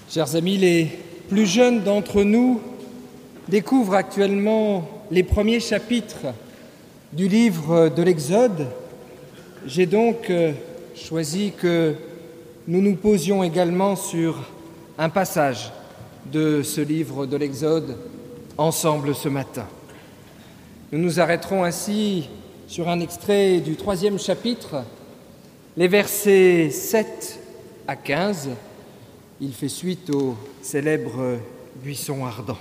Chers amis, les plus jeunes d'entre nous découvrent actuellement les premiers chapitres du livre de l'Exode. J'ai donc choisi que nous nous posions également sur un passage de ce livre de l'Exode ensemble ce matin. Nous nous arrêterons ainsi sur un extrait du 3e chapitre, les versets 7 à 15. Il fait suite au célèbre buisson ardent.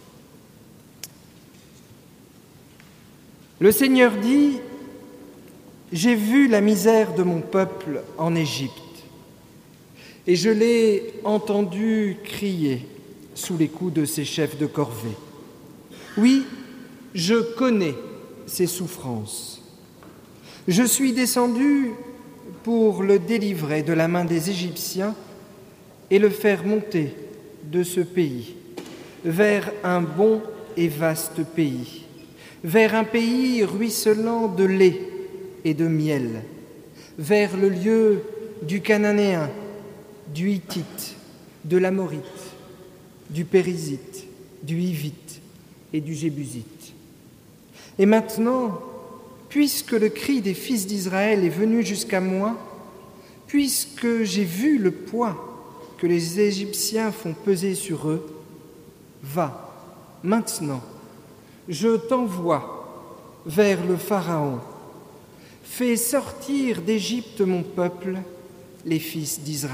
Le Seigneur dit : « J'ai vu la misère de mon peuple en Égypte, et je l'ai entendu crier sous les coups de ses chefs de corvée. Oui, je connais ses souffrances. Je suis descendu pour le délivrer de la main des Égyptiens et le faire monter de ce pays vers un bon et vaste pays, vers un pays ruisselant de lait et de miel, vers le lieu du Cananéen, du Hittite, de l'Amorite, du Périzite, du Hivite et du Jébusite. Et maintenant, puisque le cri des fils d'Israël est venu jusqu'à moi, puisque j'ai vu le poids que les Égyptiens font peser sur eux, va, maintenant, je t'envoie vers le Pharaon. Fais sortir d'Égypte mon peuple, les fils d'Israël. »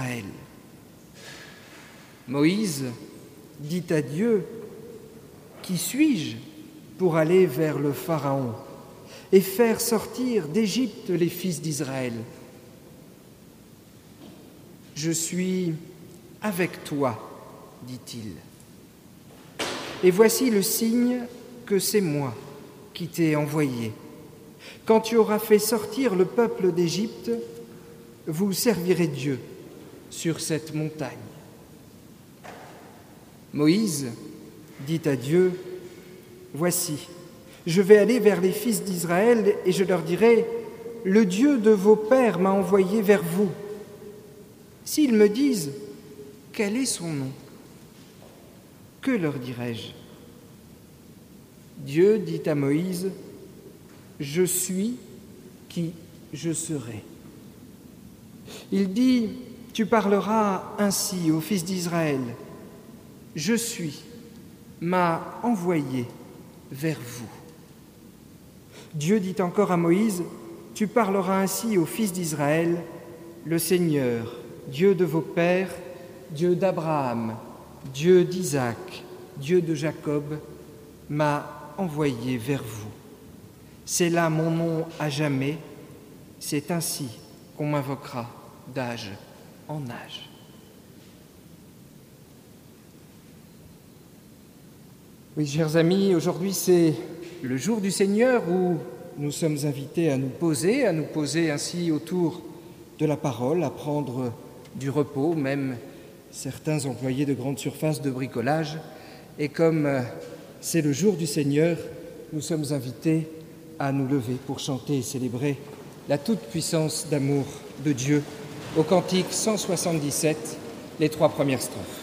Moïse dit à Dieu : « Qui suis-je pour aller vers le Pharaon et faire sortir d'Égypte les fils d'Israël ? Je suis avec toi, dit-il. Et voici le signe que c'est moi qui t'ai envoyé. Quand tu auras fait sortir le peuple d'Égypte, vous servirez Dieu sur cette montagne. » Moïse dit à Dieu : « Voici, je vais aller vers les fils d'Israël et je leur dirai : le Dieu de vos pères m'a envoyé vers vous. S'ils me disent : quel est son nom ? Que leur dirai-je ? Dieu dit à Moïse : je suis qui je serai. Il dit : tu parleras ainsi aux fils d'Israël : je suis m'a envoyé vers vous. Dieu dit encore à Moïse : tu parleras ainsi aux fils d'Israël : le Seigneur, Dieu de vos pères, Dieu d'Abraham, Dieu d'Isaac, Dieu de Jacob, m'a envoyé vers vous. C'est là mon nom à jamais, c'est ainsi qu'on m'invoquera d'âge en âge. » Oui, chers amis, aujourd'hui c'est le jour du Seigneur où nous sommes invités à nous poser ainsi autour de la parole, à prendre du repos, même certains employés de grandes surfaces de bricolage. Et comme c'est le jour du Seigneur, nous sommes invités à nous lever pour chanter et célébrer la toute-puissance d'amour de Dieu au cantique 177, les 3 premières strophes.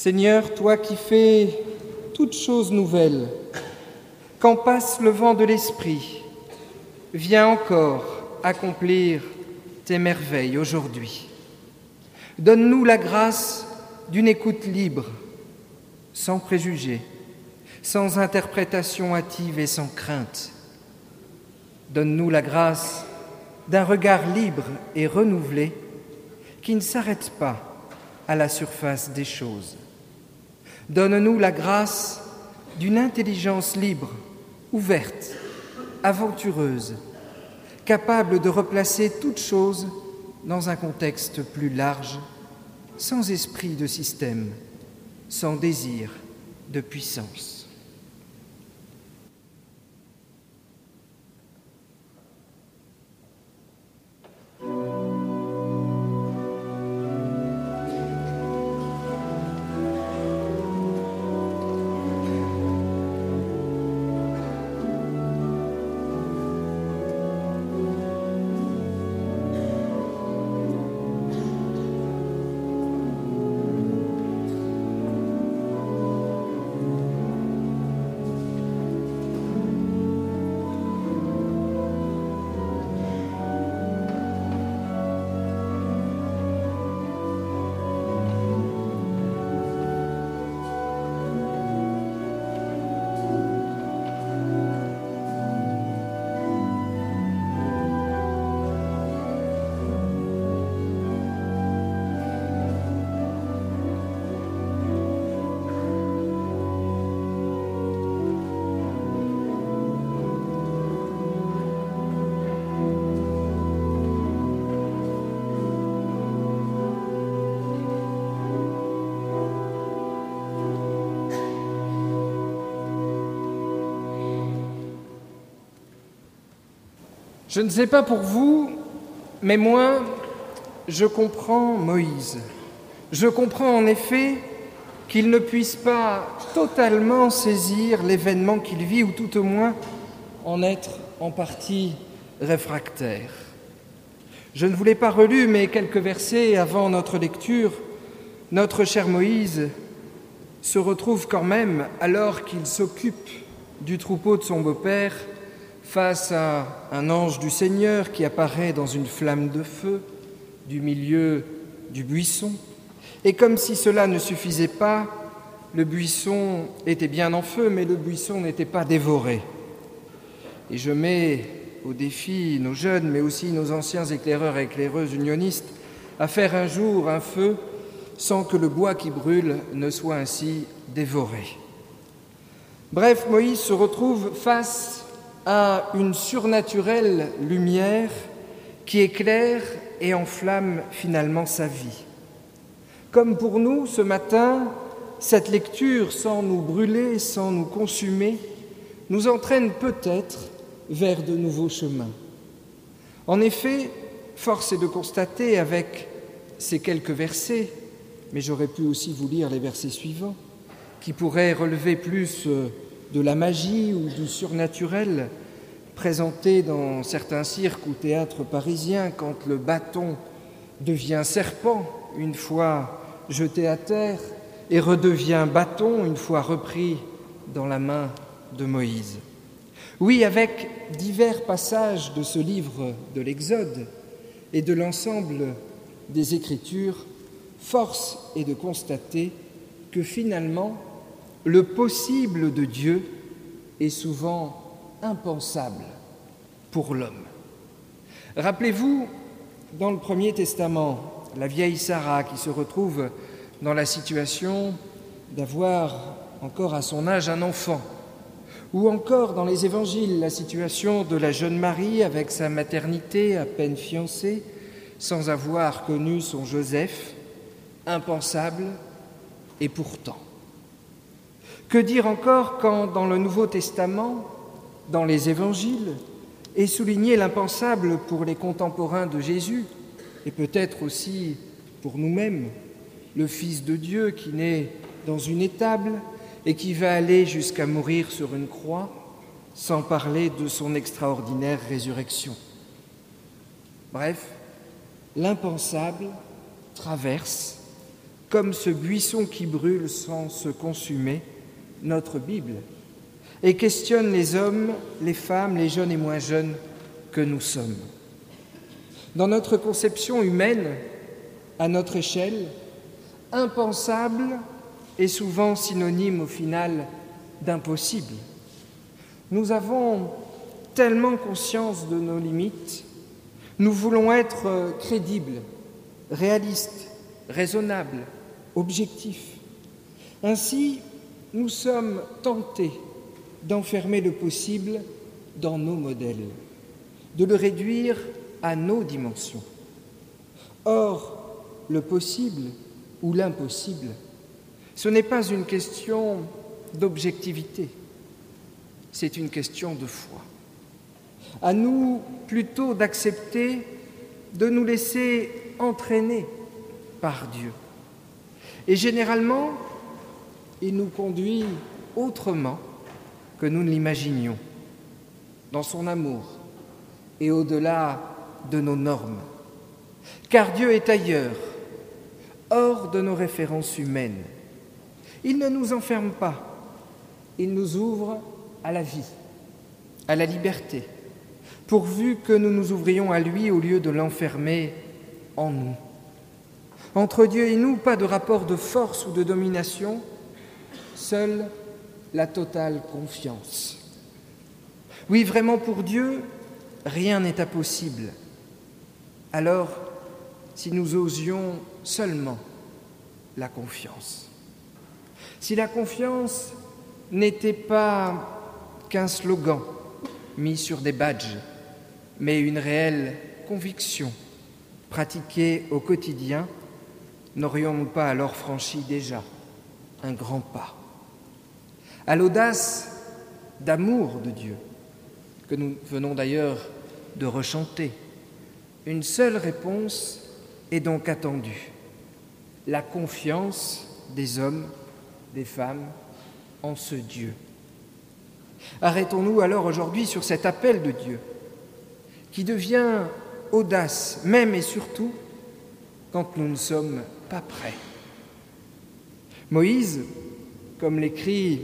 Seigneur, toi qui fais toutes choses nouvelles, quand passe le vent de l'Esprit, viens encore accomplir tes merveilles aujourd'hui. Donne-nous la grâce d'une écoute libre, sans préjugés, sans interprétation hâtive et sans crainte. Donne-nous la grâce d'un regard libre et renouvelé qui ne s'arrête pas à la surface des choses. Donne-nous la grâce d'une intelligence libre, ouverte, aventureuse, capable de replacer toute chose dans un contexte plus large, sans esprit de système, sans désir de puissance. Je ne sais pas pour vous, mais moi, je comprends Moïse. Je comprends en effet qu'il ne puisse pas totalement saisir l'événement qu'il vit, ou tout au moins en être en partie réfractaire. Je ne vous l'ai pas relu, mais quelques versets avant notre lecture, notre cher Moïse se retrouve quand même, alors qu'il s'occupe du troupeau de son beau-père, face à un ange du Seigneur qui apparaît dans une flamme de feu du milieu du buisson. Et comme si cela ne suffisait pas, le buisson était bien en feu, mais le buisson n'était pas dévoré. Et je mets au défi nos jeunes, mais aussi nos anciens éclaireurs et éclaireuses unionistes, à faire un jour un feu sans que le bois qui brûle ne soit ainsi dévoré. Bref, Moïse se retrouve face à une surnaturelle lumière qui éclaire et enflamme finalement sa vie. Comme pour nous, ce matin, cette lecture, sans nous brûler, sans nous consumer, nous entraîne peut-être vers de nouveaux chemins. En effet, force est de constater avec ces quelques versets, mais j'aurais pu aussi vous lire les versets suivants, qui pourraient relever plus de la magie ou du surnaturel présenté dans certains cirques ou théâtres parisiens quand le bâton devient serpent une fois jeté à terre et redevient bâton une fois repris dans la main de Moïse. Oui, avec divers passages de ce livre de l'Exode et de l'ensemble des Écritures, force est de constater que finalement, le possible de Dieu est souvent impensable pour l'homme. Rappelez-vous, dans le Premier Testament, la vieille Sarah qui se retrouve dans la situation d'avoir encore à son âge un enfant, ou encore dans les Évangiles, la situation de la jeune Marie avec sa maternité à peine fiancée, sans avoir connu son Joseph, impensable et pourtant. Que dire encore quand, dans le Nouveau Testament, dans les Évangiles, est souligné l'impensable pour les contemporains de Jésus, et peut-être aussi pour nous-mêmes, le Fils de Dieu qui naît dans une étable et qui va aller jusqu'à mourir sur une croix, sans parler de son extraordinaire résurrection. Bref, l'impensable traverse comme ce buisson qui brûle sans se consumer, notre Bible, et questionne les hommes, les femmes, les jeunes et moins jeunes que nous sommes. Dans notre conception humaine, à notre échelle, impensable est souvent synonyme au final d'impossible. Nous avons tellement conscience de nos limites, nous voulons être crédibles, réalistes, raisonnables, objectifs. Ainsi, nous sommes tentés d'enfermer le possible dans nos modèles, de le réduire à nos dimensions. Or, le possible ou l'impossible, ce n'est pas une question d'objectivité, c'est une question de foi. À nous plutôt d'accepter de nous laisser entraîner par Dieu. Et généralement, il nous conduit autrement que nous ne l'imaginions, dans son amour et au-delà de nos normes. Car Dieu est ailleurs, hors de nos références humaines. Il ne nous enferme pas, il nous ouvre à la vie, à la liberté, pourvu que nous nous ouvrions à lui au lieu de l'enfermer en nous. Entre Dieu et nous, pas de rapport de force ou de domination, seule la totale confiance. Oui, vraiment pour Dieu, rien n'est impossible. Alors, si nous osions seulement la confiance. Si la confiance n'était pas qu'un slogan mis sur des badges, mais une réelle conviction pratiquée au quotidien, n'aurions-nous pas alors franchi déjà un grand pas à l'audace d'amour de Dieu, que nous venons d'ailleurs de rechanter? Une seule réponse est donc attendue: la confiance des hommes, des femmes en ce Dieu. Arrêtons-nous alors aujourd'hui sur cet appel de Dieu, qui devient audace, même et surtout quand nous ne sommes pas prêts. Moïse, comme l'écrit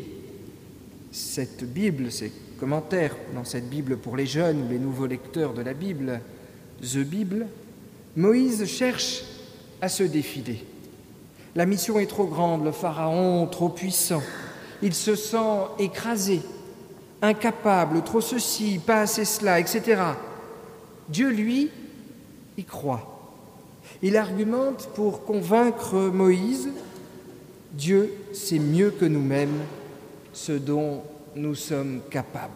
cette Bible, ces commentaires dans cette Bible pour les jeunes ou les nouveaux lecteurs de la Bible, The Bible, Moïse cherche à se défiler. La mission est trop grande, le pharaon trop puissant. Il se sent écrasé, incapable, trop ceci, pas assez cela, etc. Dieu, lui, y croit. Il argumente pour convaincre Moïse: Dieu sait mieux que nous-mêmes ce dont nous sommes capables.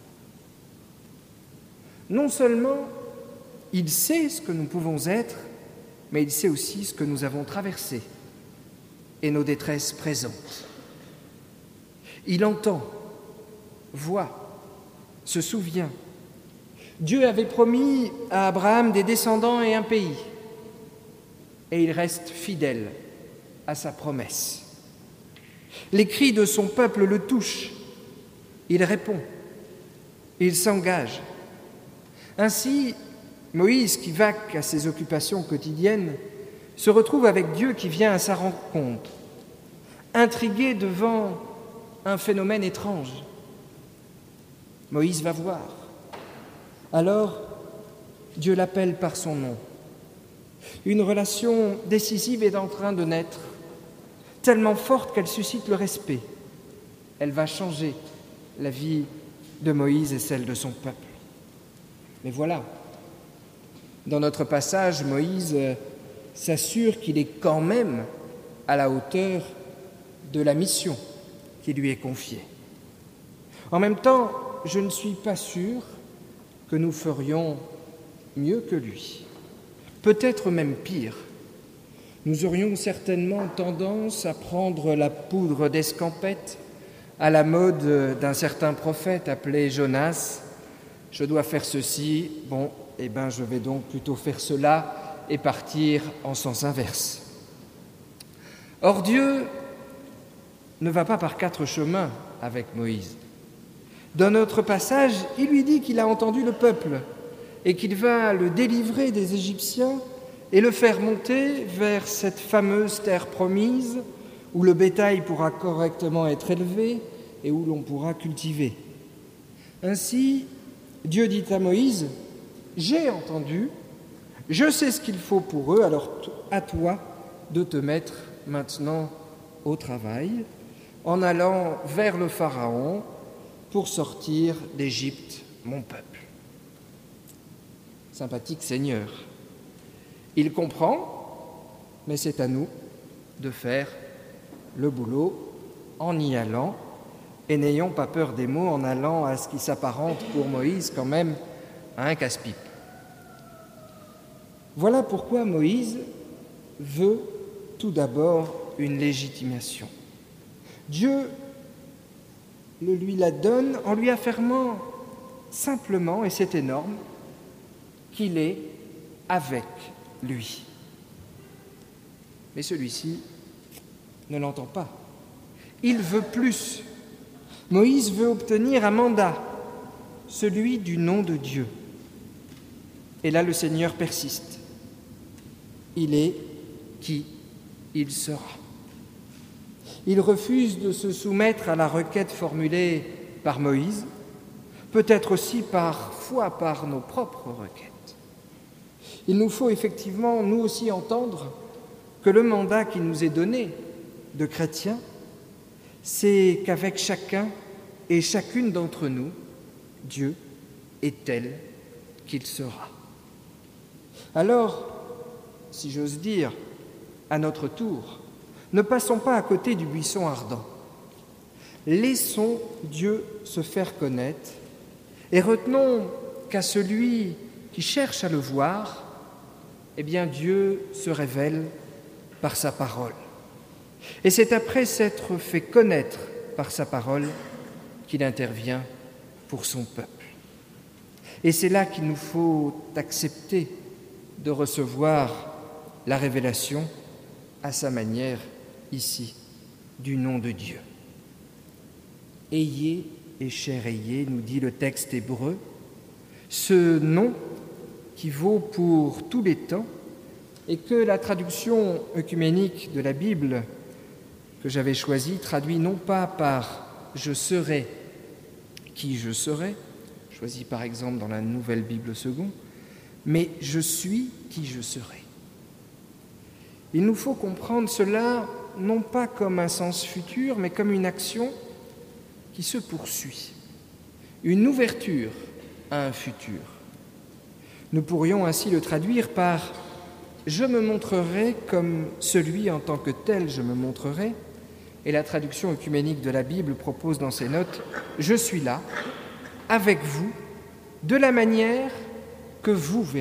Non seulement il sait ce que nous pouvons être, mais il sait aussi ce que nous avons traversé et nos détresses présentes. Il entend, voit, se souvient. Dieu avait promis à Abraham des descendants et un pays, et il reste fidèle à sa promesse. Les cris de son peuple le touchent, il répond, il s'engage. Ainsi, Moïse, qui vaque à ses occupations quotidiennes, se retrouve avec Dieu qui vient à sa rencontre, intrigué devant un phénomène étrange. Moïse va voir. Alors, Dieu l'appelle par son nom. Une relation décisive est en train de naître, tellement forte qu'elle suscite le respect. Elle va changer la vie de Moïse et celle de son peuple. Mais voilà, dans notre passage, Moïse s'assure qu'il est quand même à la hauteur de la mission qui lui est confiée. En même temps, je ne suis pas sûr que nous ferions mieux que lui, peut-être même pire. Nous aurions certainement tendance à prendre la poudre d'escampette à la mode d'un certain prophète appelé Jonas. Je dois faire ceci, je vais donc plutôt faire cela et partir en sens inverse. Or Dieu ne va pas par 4 chemins avec Moïse. Dans notre passage, il lui dit qu'il a entendu le peuple et qu'il va le délivrer des Égyptiens et le faire monter vers cette fameuse terre promise où le bétail pourra correctement être élevé et où l'on pourra cultiver. Ainsi, Dieu dit à Moïse, « J'ai entendu, je sais ce qu'il faut pour eux, alors à toi de te mettre maintenant au travail en allant vers le Pharaon pour sortir d'Égypte mon peuple. » Sympathique Seigneur. Il comprend, mais c'est à nous de faire le boulot en y allant, et n'ayons pas peur des mots en allant à ce qui s'apparente pour Moïse quand même à un casse-pipe. Voilà pourquoi Moïse veut tout d'abord une légitimation. Dieu lui la donne en lui affirmant simplement, et c'est énorme, qu'il est avec lui. Mais celui-ci ne l'entend pas. Il veut plus. Moïse veut obtenir un mandat, celui du nom de Dieu. Et là, le Seigneur persiste. Il est qui il sera. Il refuse de se soumettre à la requête formulée par Moïse, peut-être aussi parfois par nos propres requêtes. Il nous faut effectivement, nous aussi, entendre que le mandat qui nous est donné de chrétiens, c'est qu'avec chacun et chacune d'entre nous, Dieu est tel qu'il sera. Alors, si j'ose dire, à notre tour, ne passons pas à côté du buisson ardent. Laissons Dieu se faire connaître et retenons qu'à celui qui cherche à le voir, eh bien Dieu se révèle par sa parole. Et c'est après s'être fait connaître par sa parole qu'il intervient pour son peuple. Et c'est là qu'il nous faut accepter de recevoir la révélation à sa manière, ici, du nom de Dieu. Ayez et cher ayez, nous dit le texte hébreu, ce nom qui vaut pour tous les temps et que la traduction œcuménique de la Bible que j'avais choisie traduit non pas par « je serai qui je serai », choisi par exemple dans la Nouvelle Bible seconde, mais « je suis qui je serai ». Il nous faut comprendre cela non pas comme un sens futur, mais comme une action qui se poursuit, une ouverture à un futur. Nous pourrions ainsi le traduire par « je me montrerai comme celui en tant que tel je me montrerai », et la traduction œcuménique de la Bible propose dans ses notes « je suis là, avec vous, de la manière que vous verrez ».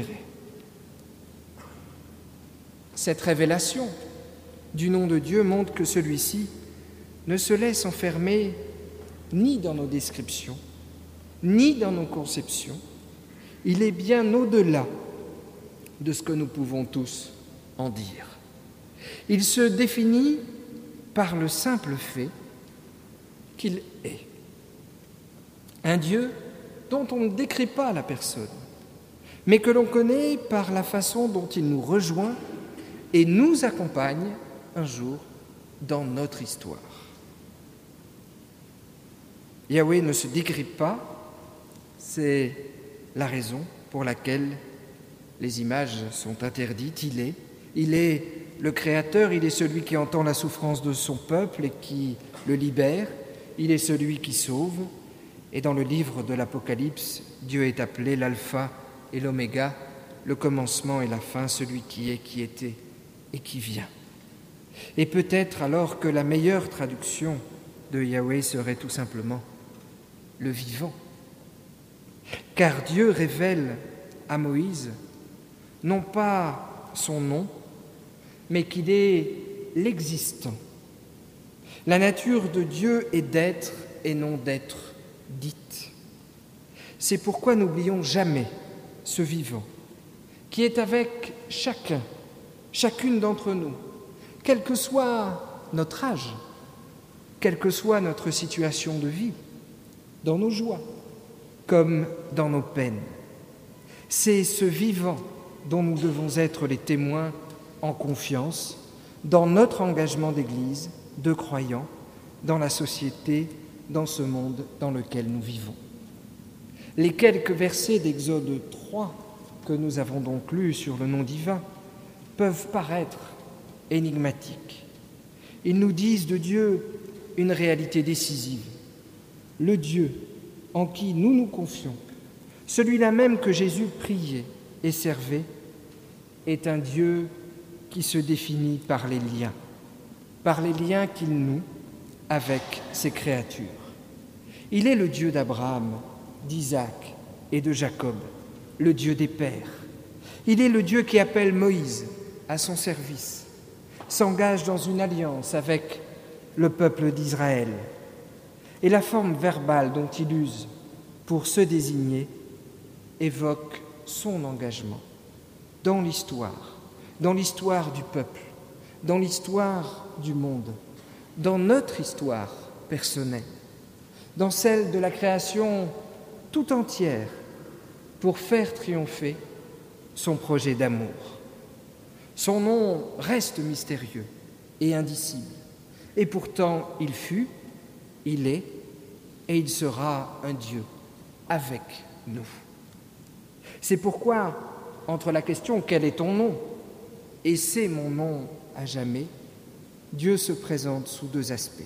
Cette révélation du nom de Dieu montre que celui-ci ne se laisse enfermer ni dans nos descriptions, ni dans nos conceptions. Il est bien au-delà de ce que nous pouvons tous en dire. Il se définit par le simple fait qu'il est. Un Dieu dont on ne décrit pas la personne, mais que l'on connaît par la façon dont il nous rejoint et nous accompagne un jour dans notre histoire. Yahweh ne se décrit pas, c'est la raison pour laquelle les images sont interdites. Il est le Créateur, il est celui qui entend la souffrance de son peuple et qui le libère, il est celui qui sauve. Et dans le livre de l'Apocalypse, Dieu est appelé l'Alpha et l'Oméga, le commencement et la fin, celui qui est, qui était et qui vient. Et peut-être alors que la meilleure traduction de Yahweh serait tout simplement le vivant. Car Dieu révèle à Moïse non pas son nom, mais qu'il est l'existant. La nature de Dieu est d'être et non d'être dite. C'est pourquoi n'oublions jamais ce vivant qui est avec chacun, chacune d'entre nous, quel que soit notre âge, quelle que soit notre situation de vie, dans nos joies comme dans nos peines. C'est ce vivant dont nous devons être les témoins en confiance dans notre engagement d'Église, de croyants, dans la société, dans ce monde dans lequel nous vivons. Les quelques versets d'Exode 3 que nous avons donc lus sur le nom divin peuvent paraître énigmatiques. Ils nous disent de Dieu une réalité décisive. Le Dieu en qui nous nous confions, celui-là même que Jésus priait et servait, est un Dieu qui se définit par les liens qu'il noue avec ses créatures. Il est le Dieu d'Abraham, d'Isaac et de Jacob, le Dieu des pères. Il est le Dieu qui appelle Moïse à son service, s'engage dans une alliance avec le peuple d'Israël. Et la forme verbale dont il use pour se désigner évoque son engagement dans l'histoire du peuple, dans l'histoire du monde, dans notre histoire personnelle, dans celle de la création tout entière, pour faire triompher son projet d'amour. Son nom reste mystérieux et indicible, et pourtant il fut, il est, et il sera un Dieu avec nous. C'est pourquoi, entre la question « Quel est ton nom ?» et « C'est mon nom à jamais », Dieu se présente sous deux aspects.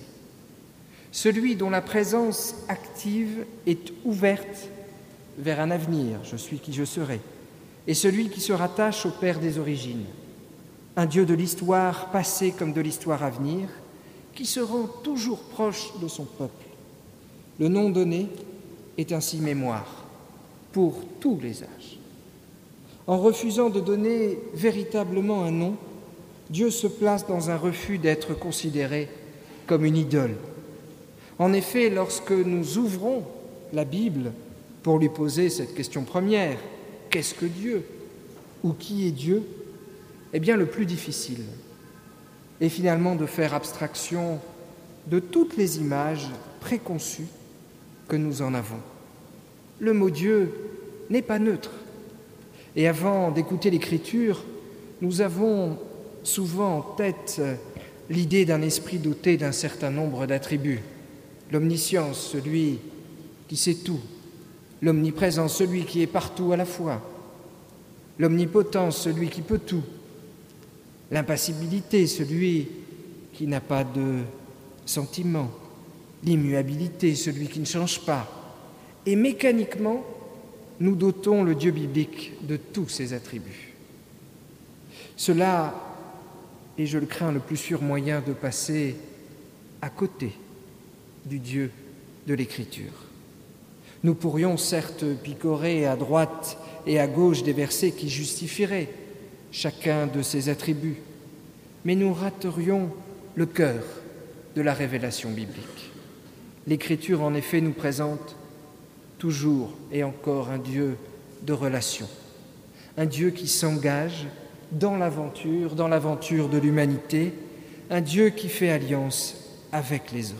Celui dont la présence active est ouverte vers un avenir, je suis qui je serai, et celui qui se rattache au Père des origines, un Dieu de l'histoire passée comme de l'histoire à venir, qui se rend toujours proche de son peuple. Le nom donné est ainsi mémoire pour tous les âges. En refusant de donner véritablement un nom, Dieu se place dans un refus d'être considéré comme une idole. En effet, lorsque nous ouvrons la Bible pour lui poser cette question première, qu'est-ce que Dieu ou qui est Dieu? Eh bien, le plus difficile est finalement de faire abstraction de toutes les images préconçues que nous en avons. Le mot Dieu n'est pas neutre. Et avant d'écouter l'Écriture, nous avons souvent en tête l'idée d'un esprit doté d'un certain nombre d'attributs. L'omniscience, celui qui sait tout. L'omniprésence, celui qui est partout à la fois. L'omnipotence, celui qui peut tout. L'impassibilité, celui qui n'a pas de sentiment. L'immuabilité, celui qui ne change pas. Et mécaniquement, nous dotons le Dieu biblique de tous ses attributs. Cela est, je le crains, le plus sûr moyen de passer à côté du Dieu de l'Écriture. Nous pourrions certes picorer à droite et à gauche des versets qui justifieraient chacun de ces attributs, mais nous raterions le cœur de la révélation biblique. L'Écriture, en effet, nous présente toujours et encore un Dieu de relation, un Dieu qui s'engage dans l'aventure de l'humanité, un Dieu qui fait alliance avec les hommes.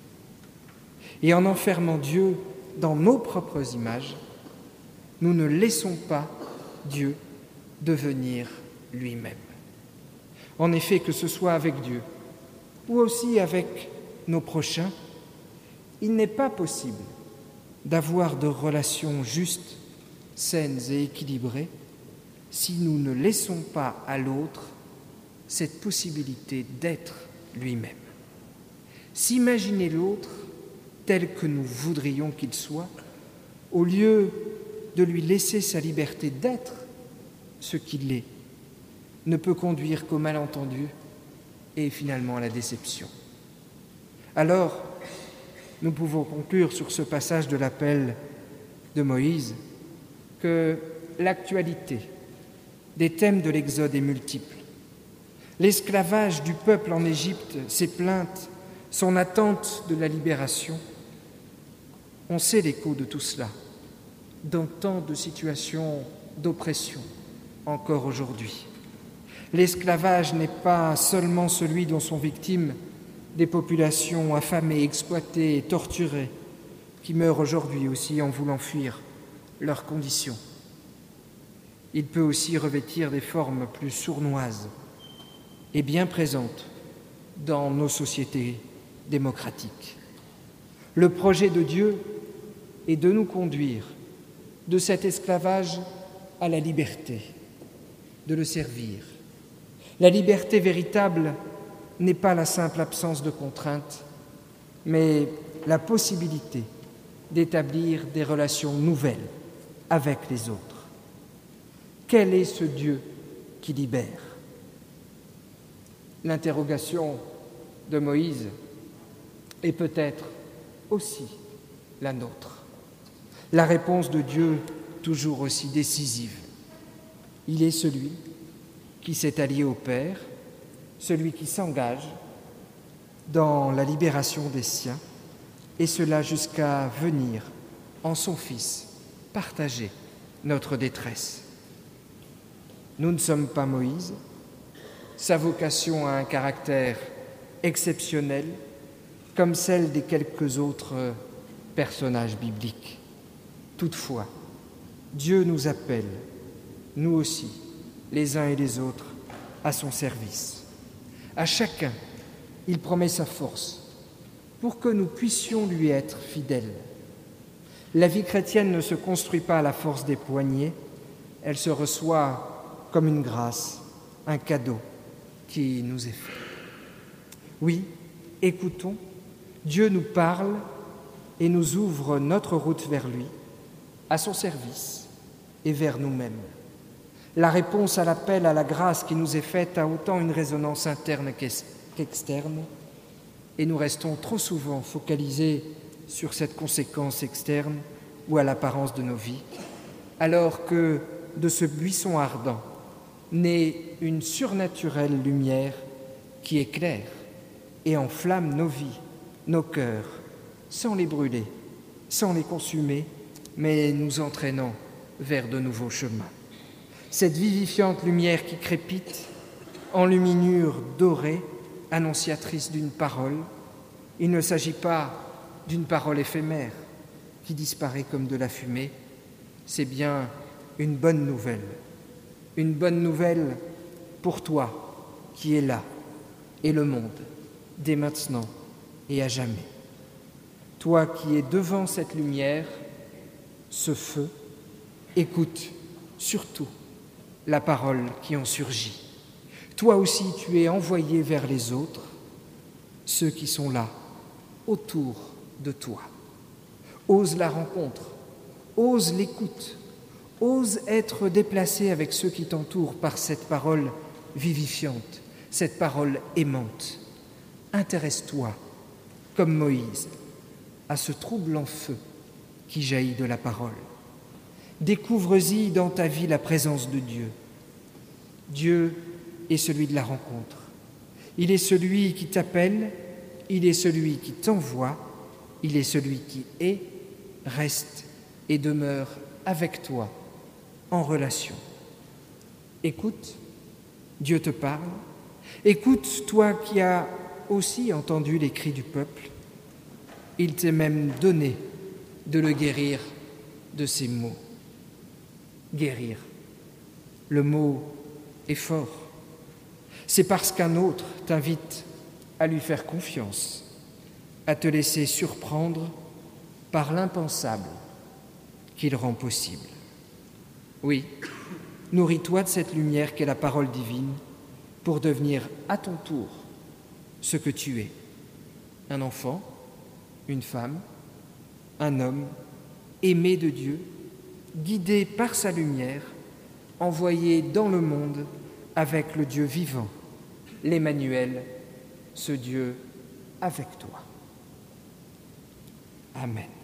Et en enfermant Dieu dans nos propres images, nous ne laissons pas Dieu devenir lui-même. En effet, que ce soit avec Dieu ou aussi avec nos prochains, il n'est pas possible d'avoir de relations justes, saines et équilibrées si nous ne laissons pas à l'autre cette possibilité d'être lui-même. S'imaginer l'autre tel que nous voudrions qu'il soit, au lieu de lui laisser sa liberté d'être ce qu'il est, ne peut conduire qu'au malentendu et finalement à la déception. Alors, nous pouvons conclure sur ce passage de l'appel de Moïse que l'actualité des thèmes de l'Exode est multiple. L'esclavage du peuple en Égypte, ses plaintes, son attente de la libération, on sait l'écho de tout cela dans tant de situations d'oppression encore aujourd'hui. L'esclavage n'est pas seulement celui dont sont victimes des populations affamées, exploitées et torturées qui meurent aujourd'hui aussi en voulant fuir leurs conditions. il peut aussi revêtir des formes plus sournoises et bien présentes dans nos sociétés démocratiques. Le projet de Dieu est de nous conduire de cet esclavage à la liberté, de le servir. La liberté véritable n'est pas la simple absence de contraintes, mais la possibilité d'établir des relations nouvelles avec les autres. Quel est ce Dieu qui libère ? L'interrogation de Moïse est peut-être aussi la nôtre. La réponse de Dieu toujours aussi décisive. Il est celui qui s'est allié au Père, celui qui s'engage dans la libération des siens, et cela jusqu'à venir, en son Fils, partager notre détresse. Nous ne sommes pas Moïse. Sa vocation a un caractère exceptionnel, comme celle des quelques autres personnages bibliques. Toutefois, Dieu nous appelle, nous aussi, les uns et les autres, à son service. À chacun, il promet sa force pour que nous puissions lui être fidèles. La vie chrétienne ne se construit pas à la force des poignets, elle se reçoit comme une grâce, un cadeau qui nous est fait. Oui, écoutons, Dieu nous parle et nous ouvre notre route vers lui, à son service et vers nous-mêmes. La réponse à l'appel à la grâce qui nous est faite a autant une résonance interne qu'externe, et nous restons trop souvent focalisés sur cette conséquence externe ou à l'apparence de nos vies, alors que de ce buisson ardent naît une surnaturelle lumière qui éclaire et enflamme nos vies, nos cœurs, sans les brûler, sans les consumer, mais nous entraînant vers de nouveaux chemins. Cette vivifiante lumière qui crépite, enluminure dorée, annonciatrice d'une parole. Il ne s'agit pas d'une parole éphémère qui disparaît comme de la fumée, c'est bien une bonne nouvelle pour toi qui es là et le monde, dès maintenant et à jamais. Toi qui es devant cette lumière, ce feu, écoute surtout la parole qui en surgit. Toi aussi, tu es envoyé vers les autres, ceux qui sont là, autour de toi. Ose la rencontre, ose l'écoute, ose être déplacé avec ceux qui t'entourent par cette parole vivifiante, cette parole aimante. Intéresse-toi, comme Moïse, à ce troublant feu qui jaillit de la parole. Découvre-y dans ta vie la présence de Dieu. Dieu est celui de la rencontre. Il est celui qui t'appelle, il est celui qui t'envoie, il est celui qui est, reste et demeure avec toi en relation. Écoute, Dieu te parle. Écoute, toi qui as aussi entendu les cris du peuple. Il t'est même donné de le guérir de ces maux. Guérir. Le mot est fort. C'est parce qu'un autre t'invite à lui faire confiance, à te laisser surprendre par l'impensable qu'il rend possible. Oui, nourris-toi de cette lumière qu'est la parole divine pour devenir à ton tour ce que tu es. Un enfant, une femme, un homme aimé de Dieu, guidé par sa lumière, envoyé dans le monde avec le Dieu vivant, l'Emmanuel, ce Dieu avec toi. Amen.